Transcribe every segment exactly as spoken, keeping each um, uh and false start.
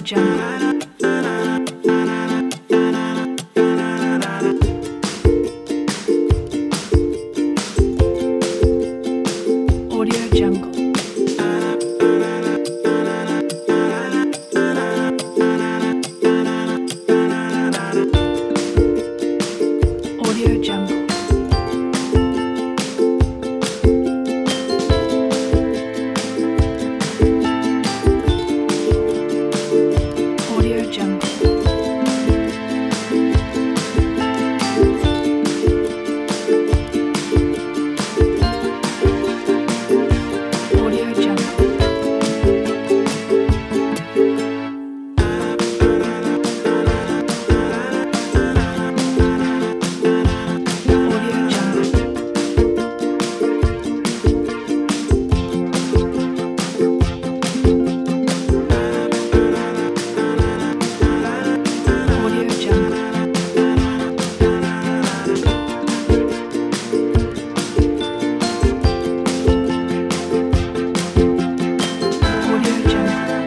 Jungle. Audio Jungle. Audio Jungle. Audio Jungle. Audio Jungle. Audio Jungle. Audio Jungle. Audio Jungle.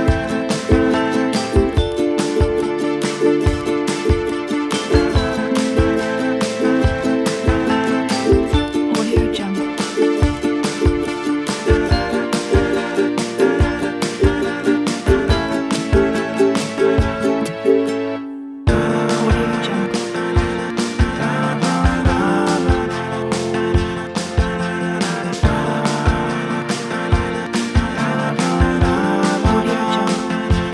Audio Jungle. Audio Jungle. Audio Jungle.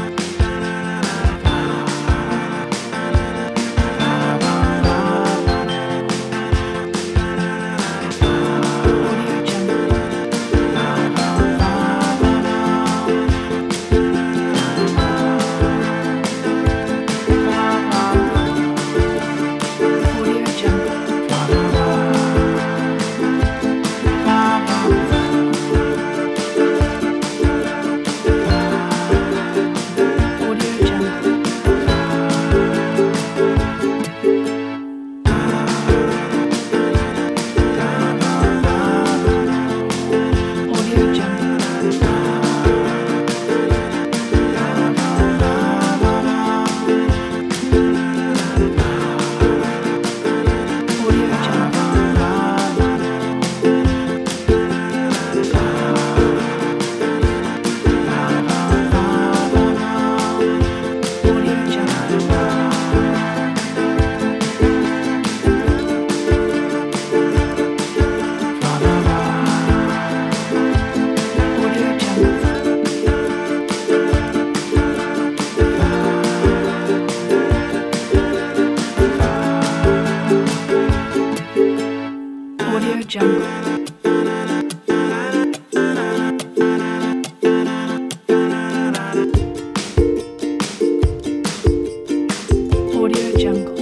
Audio Jungle. Audio Jungle. Audio Jungle. Audio Jungle. Audio Jungle. Audio Jungle. Audio Jungle. Audio Jungle. Audio Jungle.